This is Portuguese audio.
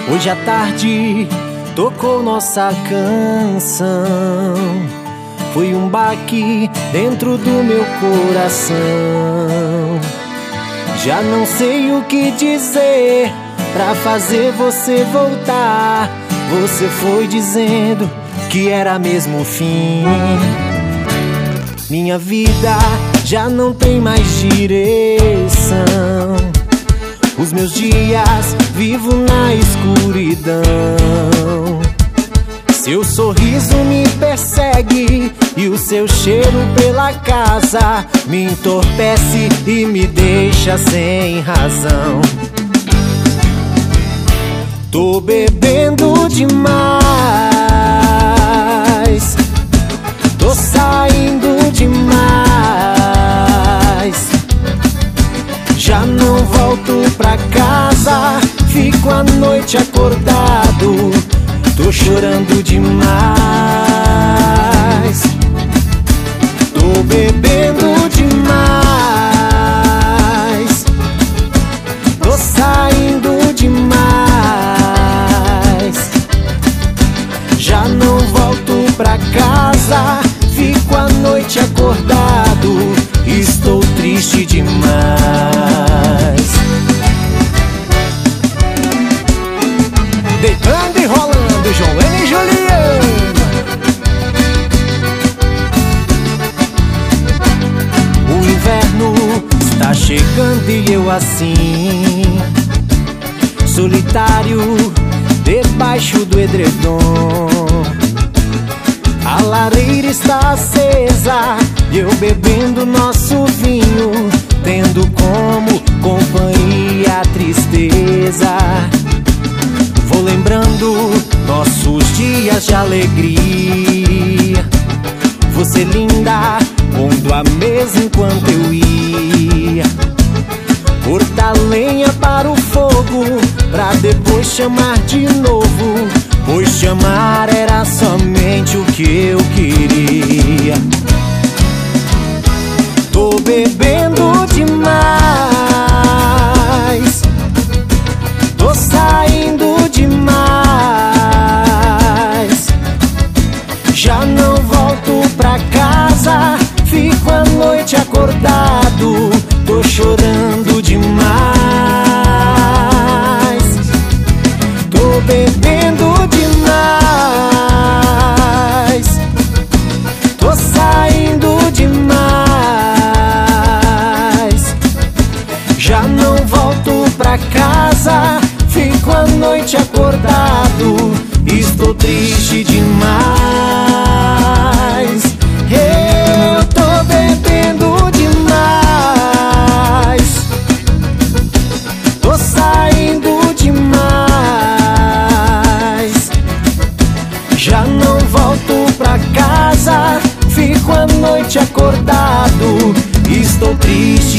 Hoje à tarde tocou nossa canção. Foi um baque dentro do meu coração. Já não sei o que dizer pra fazer você voltar. Você foi dizendo que era mesmo o fim. Minha vida já não tem mais direção. Os meus dias vivo na escuridão. Seu sorriso me persegue e o seu cheiro pela casa me entorpece e me deixa sem razão. Tô bebendo demais, tô saindo demais. Já não volto pra casa, fico a noite acordado. Tô chorando demais. Tô bebendo demais, tô saindo demais. Já não volto pra casa, fico a noite acordado. Estou triste demais. Deitando e rolando, Joana e Juliana. O inverno está chegando e eu assim, solitário debaixo do edredom. A lareira está acesa e eu bebendo nosso vinho, tendo como companhia a tristeza. Vou lembrando nossos dias de alegria. Você linda, pondo a mesa enquanto eu ia cortar lenha para o fogo, pra depois chamar de novo, pois chamar era somente o que eu queria. Tô bebendo demais, tô saindo demais. Já não volto pra casa, fico a noite acordado. Tô chorando demais. Tô bebendo demais, tô saindo demais. Já não volto pra casa, fico a noite acordado. Estou triste demais. Eu tô bebendo demais, tô saindo demais. Já não volto pra casa, fico a noite acordado. Estou triste